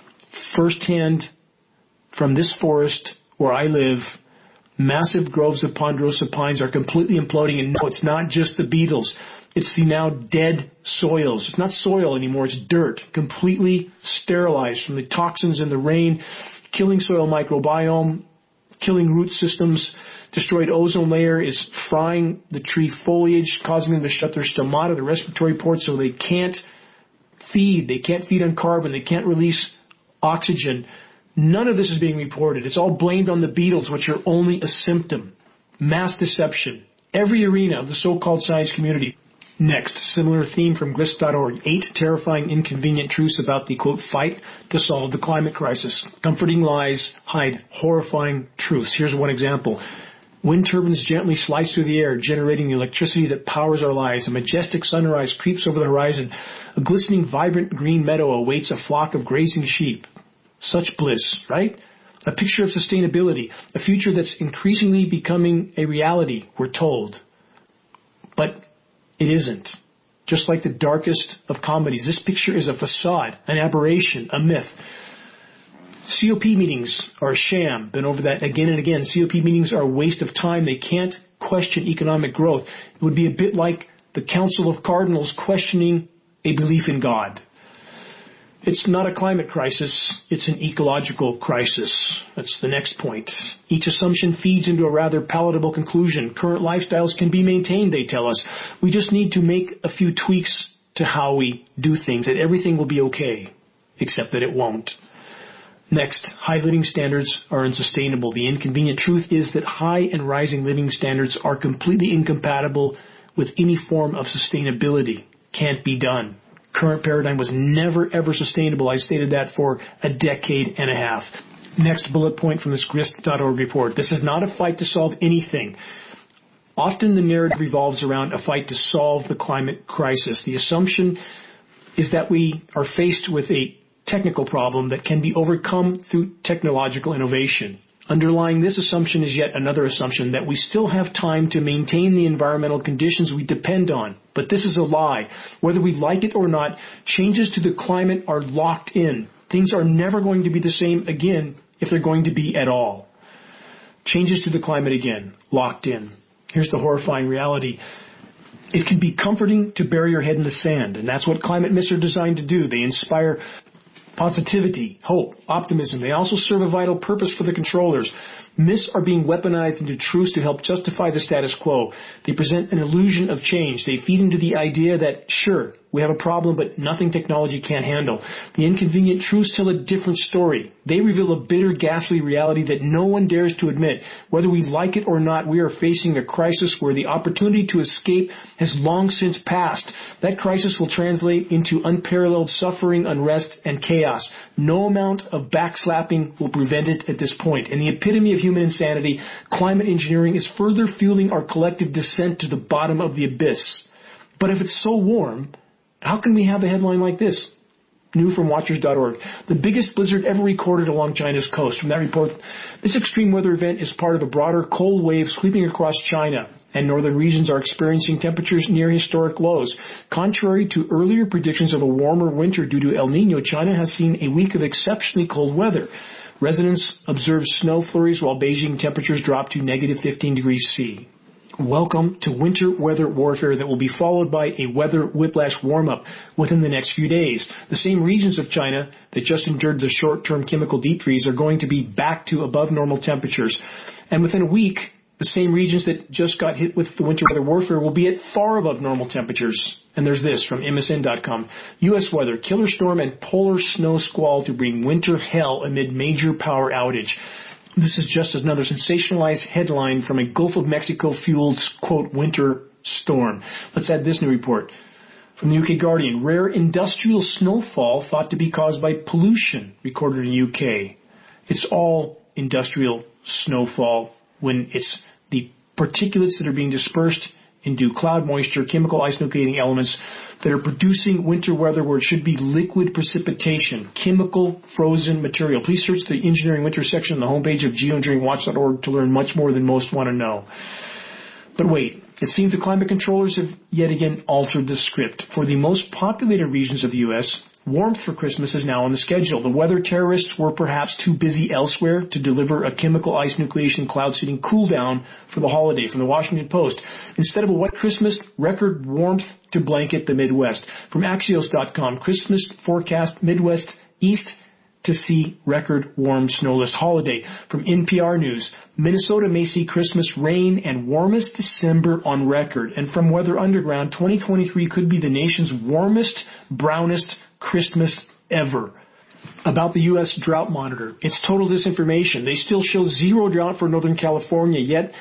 Firsthand from this forest where I live, massive groves of ponderosa pines are completely imploding, and no, it's not just the beetles. It's the now dead soils. It's not soil anymore, it's dirt, completely sterilized from the toxins in the rain, killing soil microbiome, killing root systems. Destroyed ozone layer is frying the tree foliage, causing them to shut their stomata, the respiratory ports, so they can't feed. They can't feed on carbon. They can't release oxygen. None of this is being reported. It's all blamed on the beetles, which are only a symptom. Mass deception. Every arena of the so-called science community Next, similar theme from grist dot org. Eight terrifying, inconvenient truths about the, quote, fight to solve the climate crisis. Comforting lies hide horrifying truths. Here's one example. Wind turbines gently slice through the air, generating the electricity that powers our lives. A majestic sunrise creeps over the horizon. A glistening, vibrant green meadow awaits a flock of grazing sheep. Such bliss, right? A picture of sustainability, a future that's increasingly becoming a reality, we're told. But it isn't. Just like the darkest of comedies, this picture is a facade, an aberration, a myth. C O P meetings are a sham. Been over that again and again. C O P meetings are a waste of time. They can't question economic growth. It would be a bit like the Council of Cardinals questioning a belief in God. It's not a climate crisis. It's an ecological crisis. That's the next point. Each assumption feeds into a rather palatable conclusion. Current lifestyles can be maintained, they tell us. We just need to make a few tweaks to how we do things, and everything will be okay, except that it won't. Next, high living standards are unsustainable. The inconvenient truth is that high and rising living standards are completely incompatible with any form of sustainability. Can't be done. Current paradigm was never, ever sustainable. I stated that for a decade and a half. Next bullet point from this grist dot org report. This is not a fight to solve anything. Often the narrative revolves around a fight to solve the climate crisis. The assumption is that we are faced with a technical problem that can be overcome through technological innovation. Underlying this assumption is yet another assumption that we still have time to maintain the environmental conditions we depend on. But this is a lie. Whether we like it or not, changes to the climate are locked in. Things are never going to be the same again if they're going to be at all. Changes to the climate again, locked in. Here's the horrifying reality. It can be comforting to bury your head in the sand, and that's what climate myths are designed to do. They inspire positivity, hope, optimism. They also serve a vital purpose for the controllers. Myths are being weaponized into truths to help justify the status quo. They present an illusion of change. They feed into the idea that, sure, we have a problem, but nothing technology can't handle. The inconvenient truths tell a different story. They reveal a bitter, ghastly reality that no one dares to admit. Whether we like it or not, we are facing a crisis where the opportunity to escape has long since passed. That crisis will translate into unparalleled suffering, unrest, and chaos. No amount of backslapping will prevent it at this point. And the epitome of human insanity, climate engineering, is further fueling our collective descent to the bottom of the abyss. But if it's so warm, how can we have a headline like this? New from Watchers dot org. The biggest blizzard ever recorded along China's coast. From that report, this extreme weather event is part of a broader cold wave sweeping across China, and northern regions are experiencing temperatures near historic lows. Contrary to earlier predictions of a warmer winter due to El Nino, China has seen a week of exceptionally cold weather. Residents observed snow flurries while Beijing temperatures dropped to negative fifteen degrees C. Welcome to winter weather warfare that will be followed by a weather whiplash warm-up within the next few days. The same regions of China that just endured the short-term chemical deep freeze are going to be back to above normal temperatures. And within a week, the same regions that just got hit with the winter weather warfare will be at far above normal temperatures. And there's this from M S N dot com. U S weather, killer storm and polar snow squall to bring winter hell amid major power outage. This is just another sensationalized headline from a Gulf of Mexico-fueled, quote, winter storm. Let's add this new report. From the U K Guardian, rare industrial snowfall thought to be caused by pollution recorded in the U K. It's all industrial snowfall when it's the particulates that are being dispersed into cloud moisture, chemical ice-nucleating elements that are producing winter weather where it should be liquid precipitation, chemical frozen material. Please search the Engineering Winter section on the homepage of geoengineering watch dot org to learn much more than most want to know. But wait, it seems the climate controllers have yet again altered the script. For the most populated regions of the U S, warmth for Christmas is now on the schedule. The weather terrorists were perhaps too busy elsewhere to deliver a chemical ice nucleation cloud seeding cool down for the holiday. From the Washington Post, instead of a wet Christmas, record warmth to blanket the Midwest. From Axios dot com, Christmas forecast Midwest east to see record warm snowless holiday. From N P R News, Minnesota may see Christmas rain and warmest December on record. And from Weather Underground, twenty twenty-three could be the nation's warmest, brownest Christmas ever. About the U S Drought Monitor, it's total disinformation. They still show zero drought for Northern California, yet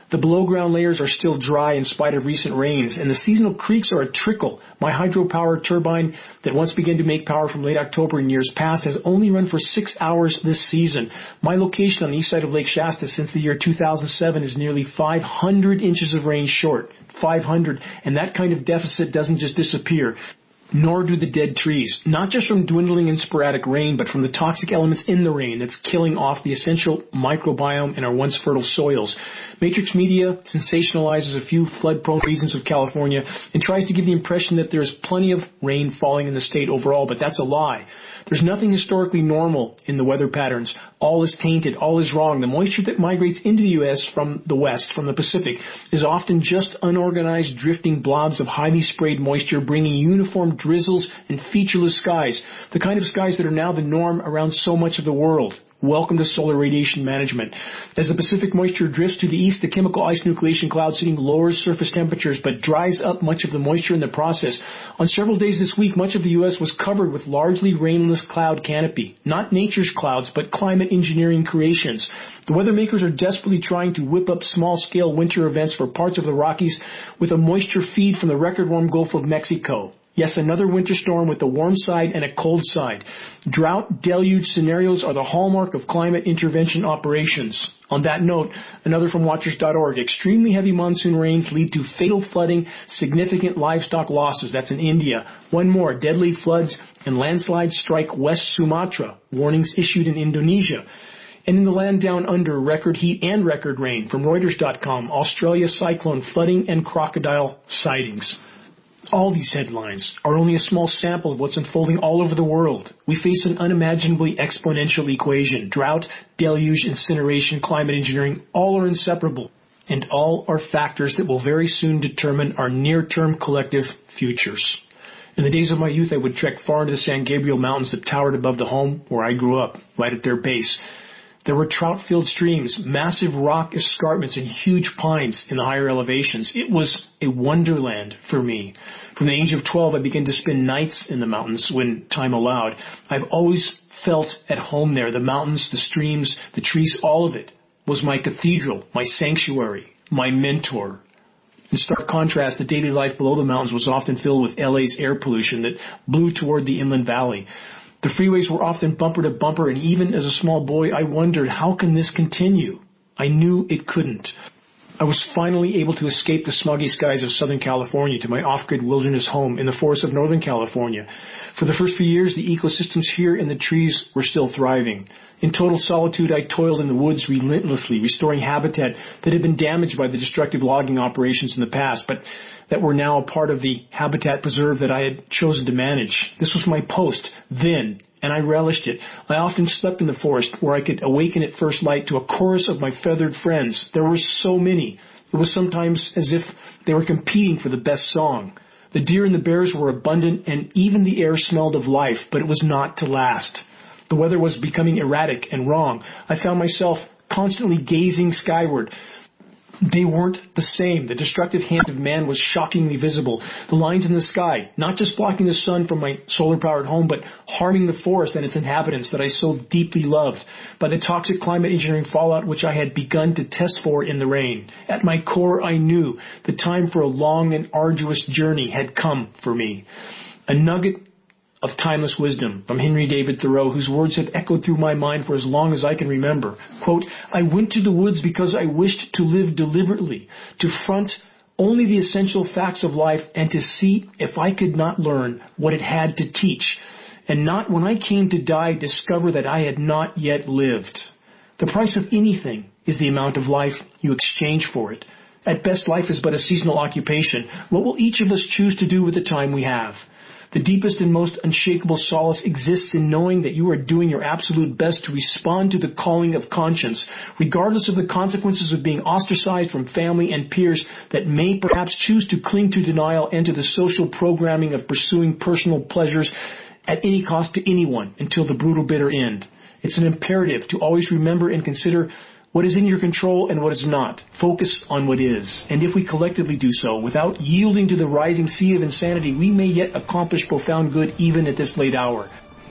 The below-ground layers are still dry in spite of recent rains, and the seasonal creeks are a trickle. My hydropower turbine that once began to make power from late October in years past has only run for six hours this season. My location on the east side of Lake Shasta since the year two thousand seven is nearly five hundred inches of rain short. five hundred. And that kind of deficit doesn't just disappear. Nor do the dead trees, not just from dwindling and sporadic rain, but from the toxic elements in the rain that's killing off the essential microbiome in our once fertile soils. Matrix Media sensationalizes a few flood-prone regions of California and tries to give the impression that there's plenty of rain falling in the state overall, but that's a lie. There's nothing historically normal in the weather patterns. All is tainted. All is wrong. The moisture that migrates into the U S from the west, from the Pacific, is often just unorganized, drifting blobs of highly sprayed moisture bringing uniform drizzles and featureless skies, the kind of skies that are now the norm around so much of the world. Welcome to solar radiation management. As the Pacific moisture drifts to the east, the chemical ice nucleation cloud sitting lowers surface temperatures but dries up much of the moisture in the process. On several days this week, much of the U S was covered with largely rainless cloud canopy. Not nature's clouds, but climate engineering creations. The weather makers are desperately trying to whip up small-scale winter events for parts of the Rockies with a moisture feed from the record-warm Gulf of Mexico. Yes, another winter storm with a warm side and a cold side. Drought, deluge scenarios are the hallmark of climate intervention operations. On that note, another from Watchers dot org. Extremely heavy monsoon rains lead to fatal flooding, significant livestock losses. That's in India. One more, deadly floods and landslides strike West Sumatra. Warnings issued in Indonesia. And in the land down under, record heat and record rain. From Reuters dot com, Australia cyclone flooding and crocodile sightings. All these headlines are only a small sample of what's unfolding all over the world. We face an unimaginably exponential equation. Drought, deluge, incineration, climate engineering, all are inseparable. And all are factors that will very soon determine our near-term collective futures. In the days of my youth, I would trek far into the San Gabriel Mountains that towered above the home where I grew up, right at their base. There were trout-filled streams, massive rock escarpments, and huge pines in the higher elevations. It was a wonderland for me. From the age of twelve, I began to spend nights in the mountains when time allowed. I've always felt at home there. The mountains, the streams, the trees, all of it was my cathedral, my sanctuary, my mentor. In stark contrast, the daily life below the mountains was often filled with L A's air pollution that blew toward the inland valley. The freeways were often bumper to bumper, and even as a small boy, I wondered, how can this continue? I knew it couldn't. I was finally able to escape the smoggy skies of Southern California to my off-grid wilderness home in the forests of Northern California. For the first few years, the ecosystems here and the trees were still thriving. In total solitude, I toiled in the woods relentlessly, restoring habitat that had been damaged by the destructive logging operations in the past, but that were now a part of the habitat preserve that I had chosen to manage. This was my post then, and I relished it. I often slept in the forest where I could awaken at first light to a chorus of my feathered friends. There were so many. It was sometimes as if they were competing for the best song. The deer and the bears were abundant, and even the air smelled of life, but it was not to last. The weather was becoming erratic and wrong. I found myself constantly gazing skyward. They weren't the same. The destructive hand of man was shockingly visible. The lines in the sky, not just blocking the sun from my solar-powered home, but harming the forest and its inhabitants that I so deeply loved by the toxic climate engineering fallout which I had begun to test for in the rain. At my core, I knew the time for a long and arduous journey had come for me. A nugget of timeless wisdom from Henry David Thoreau, whose words have echoed through my mind for as long as I can remember. Quote, I went to the woods because I wished to live deliberately, to front only the essential facts of life and to see if I could not learn what it had to teach, and not when I came to die discover that I had not yet lived. The price of anything is the amount of life you exchange for it. At best, life is but a seasonal occupation. What will each of us choose to do with the time we have? The deepest and most unshakable solace exists in knowing that you are doing your absolute best to respond to the calling of conscience, regardless of the consequences of being ostracized from family and peers that may perhaps choose to cling to denial and to the social programming of pursuing personal pleasures at any cost to anyone until the brutal bitter end. It's an imperative to always remember and consider what is in your control and what is not. Focus on what is. And if we collectively do so, without yielding to the rising sea of insanity, we may yet accomplish profound good even at this late hour.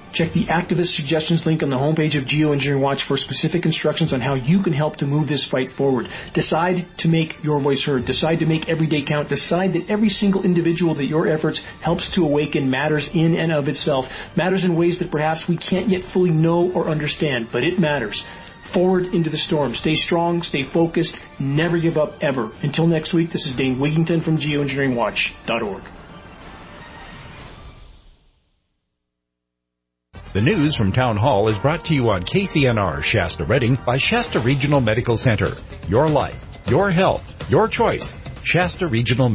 Check the activist suggestions link on the homepage of Geoengineering Watch for specific instructions on how you can help to move this fight forward. Decide to make your voice heard. Decide to make every day count. Decide that every single individual that your efforts helps to awaken matters in and of itself. Matters in ways that perhaps we can't yet fully know or understand, but it matters. Forward into the storm. Stay strong, stay focused, never give up ever. Until next week, this is Dane Wigington from geoengineering watch dot org. The news from Town Hall is brought to you on K C N R Shasta Redding by Shasta Regional Medical Center. Your life, your health, your choice. Shasta Regional